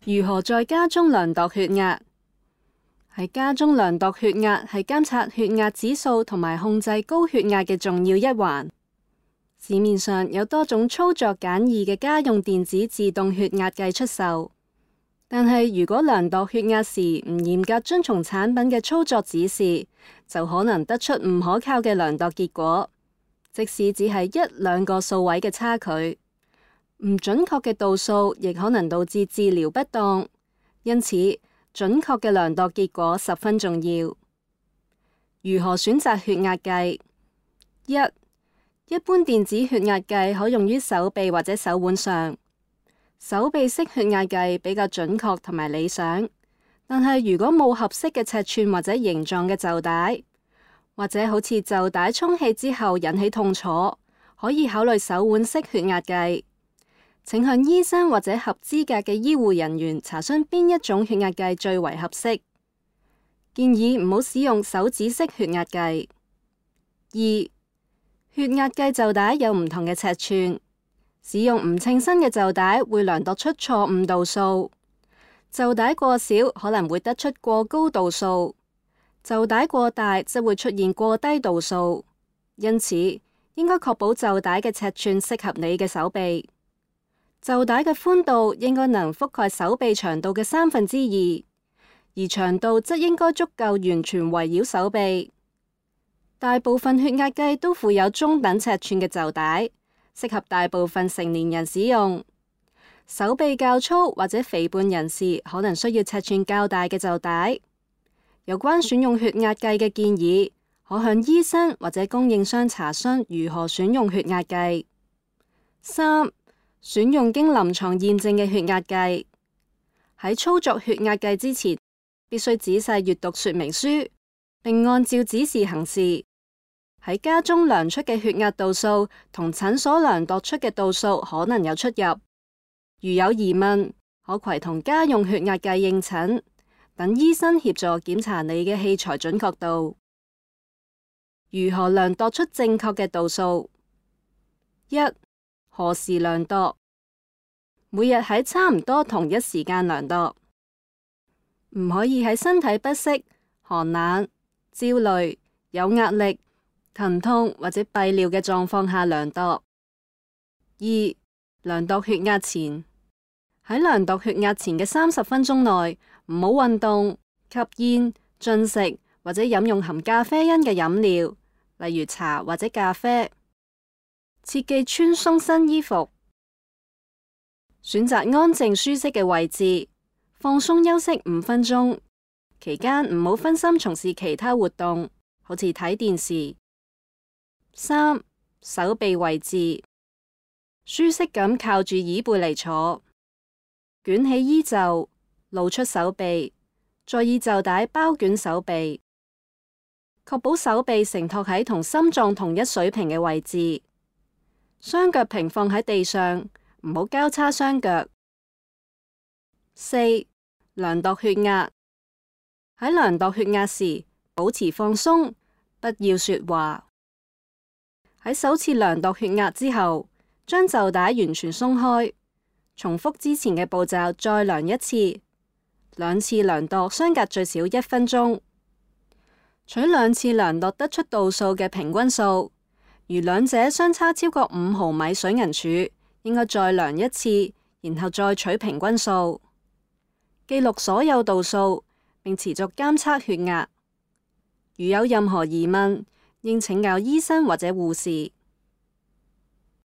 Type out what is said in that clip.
如何在家中量度血壓？喺家中量度血壓係監察血壓指數同埋控制高血壓嘅重要一環。市面上有多種操作簡易嘅家用電子自動血壓計出售，但係如果量度血壓時唔嚴格遵從產品嘅操作指示，就可能得出唔可靠嘅量度結果，即使只係一兩個數位嘅差距。唔準確嘅度數亦可能導致治療不當，因此準確嘅量度結果十分重要。如何選擇血壓計？一般電子血壓計可用於手臂或者手腕上，手臂式血壓計比較準確同埋理想，但係如果冇合適嘅尺寸或者形狀嘅袖帶，或者好似袖帶充氣之後引起痛楚，可以考慮手腕式血壓計。請向醫生或者合資格嘅醫護人員查詢邊一種血壓計最為合適。建議唔好使用手指式血壓計。血壓計袖帶有唔同嘅尺寸，使用唔稱身嘅袖帶會量度出錯誤度數，袖帶過小可能會得出過高度數，袖帶過大則會出現過低度數。因此，應該確保袖帶嘅尺寸適合你嘅手臂。袖帶嘅寬度應該能覆蓋手臂長度嘅2/3，而長度則應該足夠完全圍繞手臂。大部分血壓計都附有中等尺寸嘅袖帶，適合大部分成年人使用。手臂較粗或者肥胖人士可能需要尺寸較大嘅袖帶。有關選用血壓計嘅建議，可向醫生或者供應商查詢如何選用血壓計。選用經臨床驗證嘅血壓計。喺操作血壓計之前，必須仔細閱讀說明書，並按照指示行事。喺家中量出嘅血壓度數同診所量度出嘅度數可能有出入。如有疑問，可攜同家用血壓計應診，等醫生協助檢查你嘅器材準確度。如何量度出正確嘅度數？1. 何時量度？每日喺差唔多同一時間量度，唔可以喺身體不適、寒冷、焦慮、有壓力、疼痛或者閉尿嘅狀況下量度。2. 量度血壓前，喺量度血壓前嘅30分鐘內，唔好運動、吸煙、進食或者飲用含咖啡因嘅飲料，例如茶或者咖啡。切忌穿鬆身衣服。選擇安靜舒適嘅位置，放鬆休息5分鐘，期間唔好分心從事其他活動，好似睇電視。3. 手臂位置，舒適咁靠住椅背嚟坐，捲起衣袖，露出手臂，再以袖帶包捲手臂，確保手臂承托喺同心臟同一水平嘅位置。雙腳平放喺地上，唔好交叉雙腳。4. 量度血壓。喺量度血壓時，保持放鬆，不要說話。喺首次量度血壓之後，將袖帶完全鬆開，重複之前嘅步驟再量一次。2次量度相隔最少1分鐘。取2次量度得出度數嘅平均數。如兩者相差超過5毫米水銀柱，應該再量一次，然後再取平均數。記錄所有度數，並持續監測血壓。如有任何疑問，應請教醫生或者護士。